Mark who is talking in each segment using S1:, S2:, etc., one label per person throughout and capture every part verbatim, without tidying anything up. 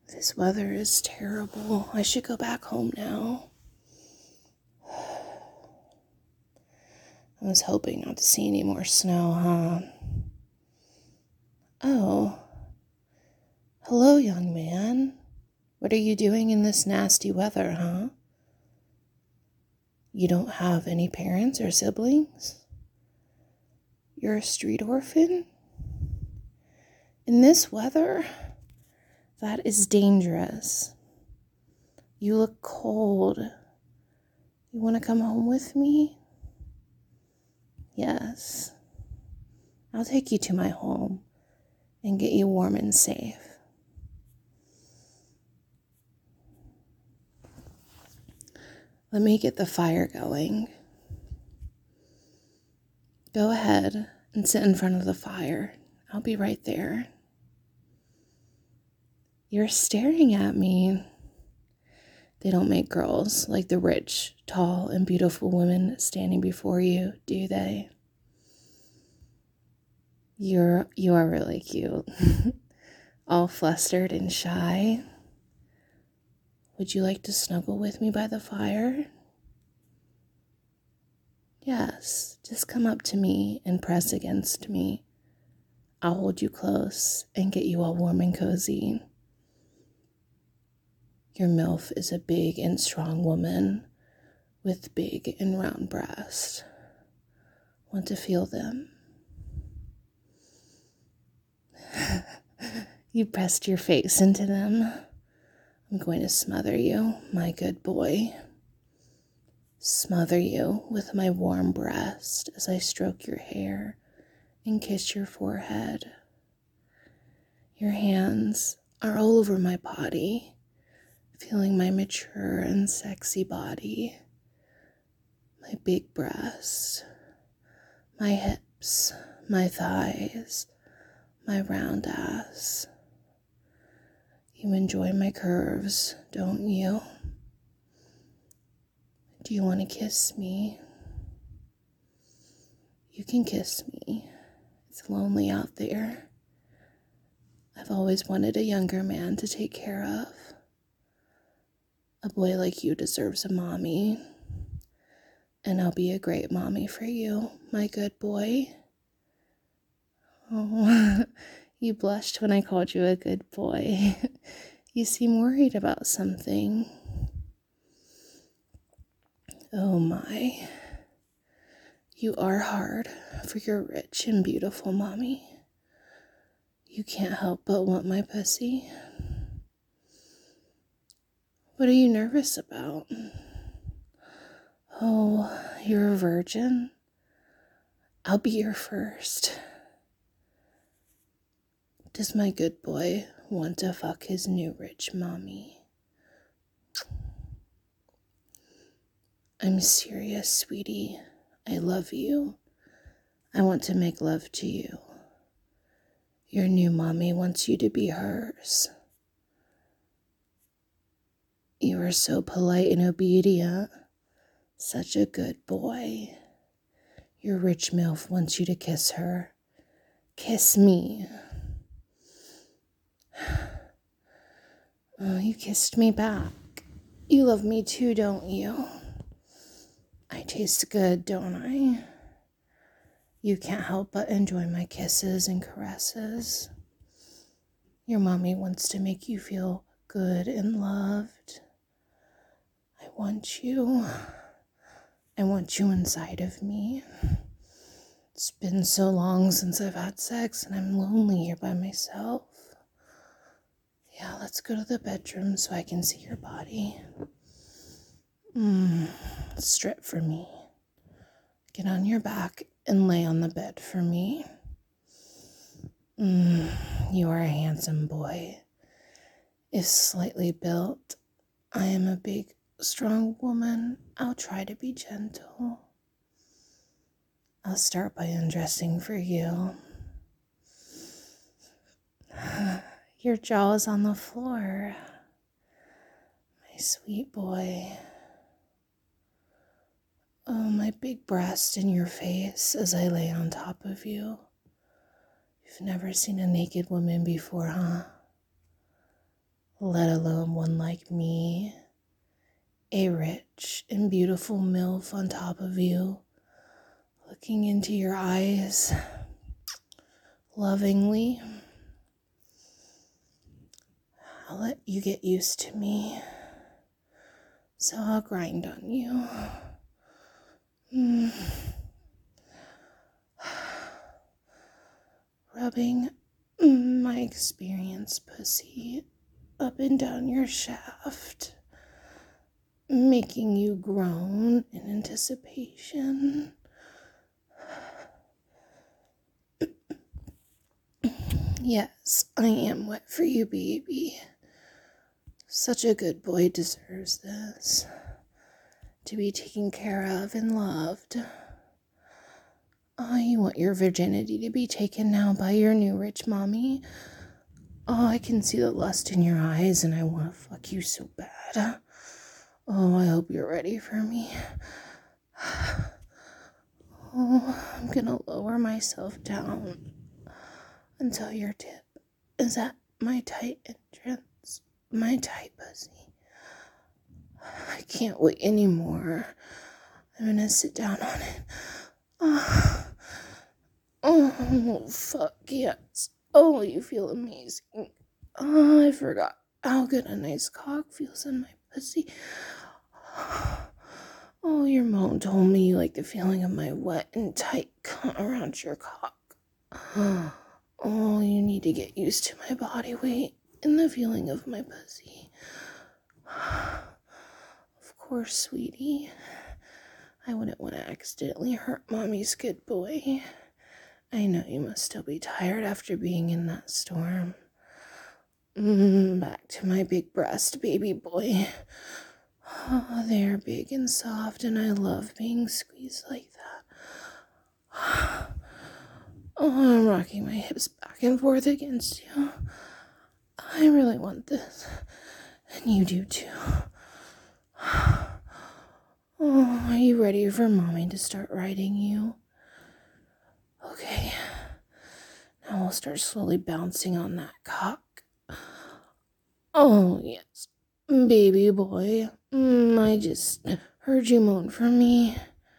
S1: This weather is terrible. I should go back home now. I was hoping not to see any more snow, huh? Oh. Hello, young man. What are you doing in this nasty weather, huh? You don't have any parents or siblings? You're a street orphan? In this weather? That is dangerous. You look cold. You want to come home with me? Yes. I'll take you to my home and get you warm and safe. Let me get the fire going. Go ahead and sit in front of the fire. I'll be right there. You're staring at me. They don't make girls like the rich, tall, and beautiful women standing before you, do they? You're, you are really cute. All flustered and shy. Would you like to snuggle with me by the fire? Yes, just come up to me and press against me. I'll hold you close and get you all warm and cozy. Your MILF is a big and strong woman with big and round breasts. Want to feel them? You pressed your face into them. I'm going to smother you, my good boy. Smother you with my warm breast as I stroke your hair and kiss your forehead. Your hands are all over my body, feeling my mature and sexy body, my big breasts, my hips, my thighs, my round ass. You enjoy my curves, don't you? Do you want to kiss me? You can kiss me. It's lonely out there. I've always wanted a younger man to take care of. A boy like you deserves a mommy. And I'll be a great mommy for you, my good boy. Oh, you blushed when I called you a good boy. You seem worried about something. Oh my. You are hard for your rich and beautiful mommy. You can't help but want my pussy. What are you nervous about? Oh, you're a virgin? I'll be your first. Does my good boy want to fuck his new rich mommy? I'm serious, sweetie. I love you. I want to make love to you. Your new mommy wants you to be hers. You are so polite and obedient. Such a good boy. Your rich MILF wants you to kiss her. Kiss me. Oh, you kissed me back. You love me too, don't you? I taste good, don't I? You can't help but enjoy my kisses and caresses. Your mommy wants to make you feel good and loved. I want you. I want you inside of me. It's been so long since I've had sex and I'm lonely here by myself. Yeah, let's go to the bedroom so I can see your body. Mmm, strip for me. Get on your back and lay on the bed for me. Mmm, you are a handsome boy. If slightly built, I am a big, strong woman. I'll try to be gentle. I'll start by undressing for you. Your jaw is on the floor. My sweet boy. Oh, my big breast in your face as I lay on top of you. You've never seen a naked woman before, huh? let alone one like me, a rich and beautiful MILF on top of you, looking into your eyes lovingly. I'll let you get used to me, so I'll grind on you. Mm. Rubbing my experienced pussy up and down your shaft, making you groan in anticipation. Yes, I am wet for you, baby. Such a good boy deserves this. To be taken care of and loved. Oh, you want your virginity to be taken now by your new rich mommy? Oh, I can see the lust in your eyes and I want to fuck you so bad. Oh, I hope you're ready for me. Oh, I'm gonna lower myself down until your tip is at my tight entrance, my tight pussy. I can't wait anymore. I'm gonna sit down on it. Oh, oh fuck yes. Oh, you feel amazing. Oh, I forgot how good a nice cock feels in my pussy. Oh, your mom told me you like the feeling of my wet and tight cunt around your cock. Oh, you need to get used to my body weight and the feeling of my pussy. Of course, sweetie. I wouldn't want to accidentally hurt mommy's good boy. I know you must still be tired after being in that storm. Mm, back to my big breast, baby boy. Oh, they're big and soft, and I love being squeezed like that. Oh, I'm rocking my hips back and forth against you. I really want this, and you do too. Oh, are you ready for mommy to start riding you? Okay, now we'll start slowly bouncing on that cock. Oh, yes, baby boy. Mm, I just heard you moan for me.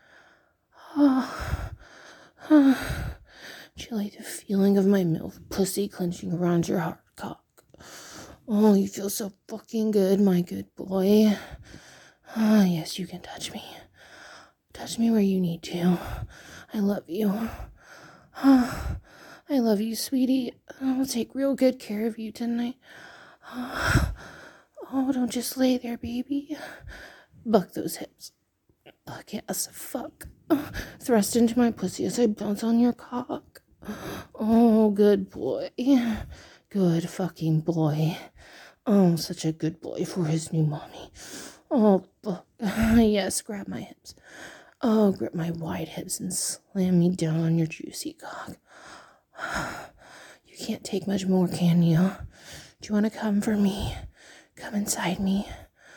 S1: Oh, oh. Do you like the feeling of my MILF pussy clenching around your hard cock? Oh, you feel so fucking good, my good boy. Ah, oh, yes, you can touch me. Touch me where you need to. I love you. Oh, I love you, sweetie. I'll take real good care of you tonight. Oh, oh, don't just lay there, baby. Buck those hips. Fuck yes, fuck. Oh, thrust into my pussy as I bounce on your cock. Oh, good boy. Good fucking boy. Oh, such a good boy for his new mommy. Oh, fuck. Yes, grab my hips. Oh, grip my wide hips and slam me down on your juicy cock. You can't take much more, can you? Do you want to come for me? Come inside me.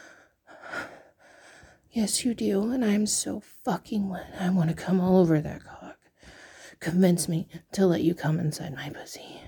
S1: Yes, you do, and I'm so fucking wet. I want to come all over that cock. Convince me to let you come inside my pussy.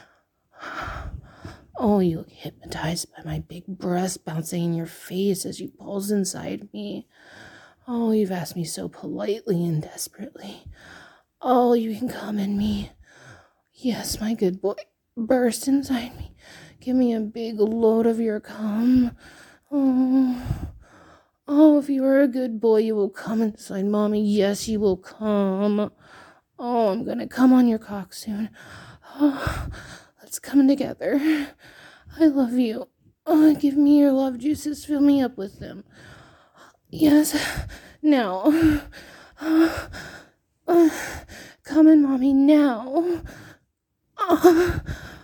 S1: Oh, you look hypnotized by my big breast bouncing in your face as you pulse inside me. Oh, you've asked me so politely and desperately. Oh, you can come in me. Yes, my good boy. Burst inside me. Give me a big load of your cum. Oh, oh, if you are a good boy, you will come inside mommy. Yes, you will come. Oh, I'm gonna come on your cock soon. Oh, let's come together. I love you. Oh, give me your love juices. Fill me up with them. Yes, now. Uh, uh, come in, mommy, now. Uh,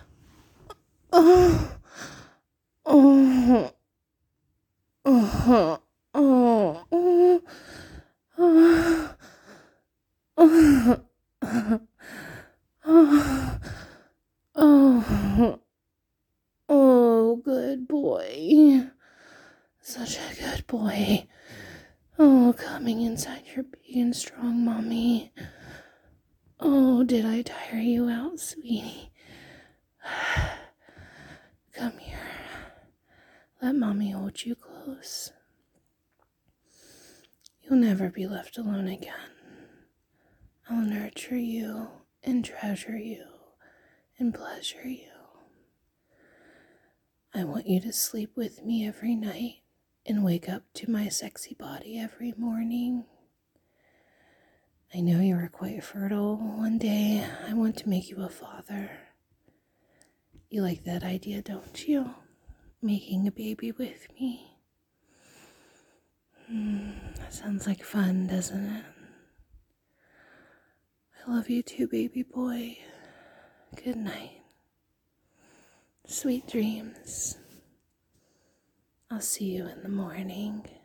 S1: uh, oh, uh, oh, oh, uh, uh, uh, oh, oh, good boy. Such a good boy. Oh, coming inside your big and strong mommy. Oh, did I tire you out, sweetie? Come here. Let mommy hold you close. You'll never be left alone again. I'll nurture you and treasure you and pleasure you. I want you to sleep with me every night and wake up to my sexy body every morning. I know you are quite fertile. One day I want to make you a father. You like that idea, don't you? Making a baby with me. Hmm, that sounds like fun, doesn't it? I love you too, baby boy. Good night. Sweet dreams. I'll see you in the morning.